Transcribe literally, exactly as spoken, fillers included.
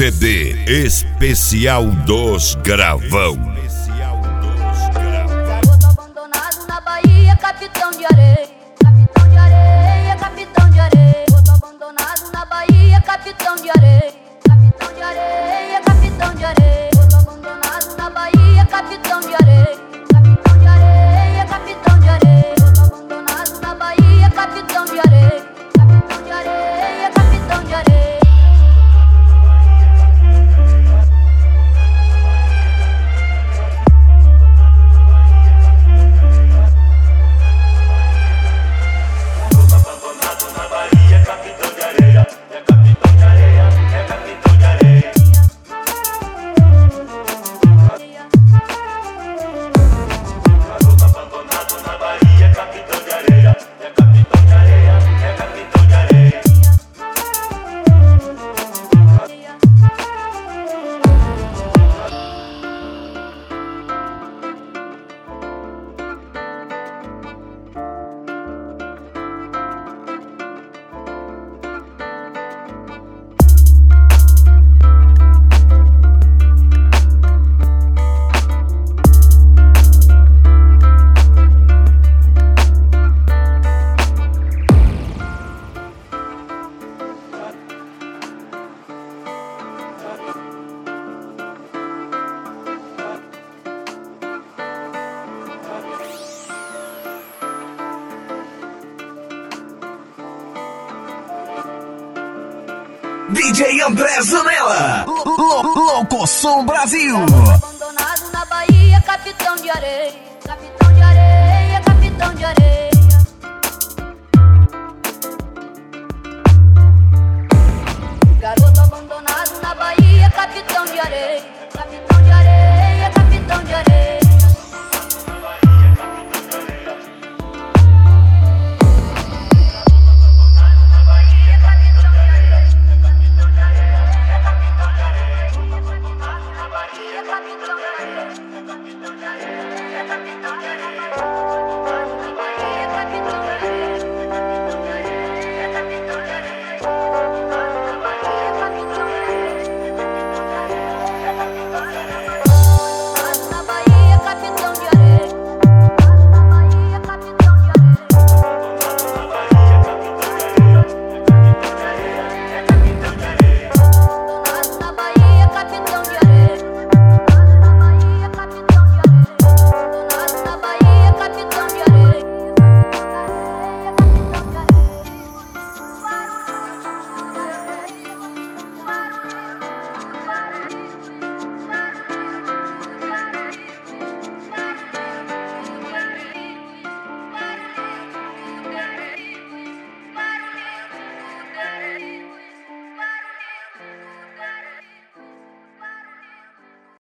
C D especial dos Gravão. Garoto abandonado na Bahia, capitão de areia. Capitão de areia, capitão de areia. Garoto abandonado na Bahia, capitão de areia. Capitão de areia, capitão de areia. Garoto abandonado na Bahia, capitão de areia. Capitão de areia, capitão de areia. Garoto abandonado na Bahia, capitão de areia. Capitão de areia, capitão de areia. D J André Zanella, Louco Som Brasil. Abandonado na Bahia, capitão de areia. Capitão de areia, capitão de areia.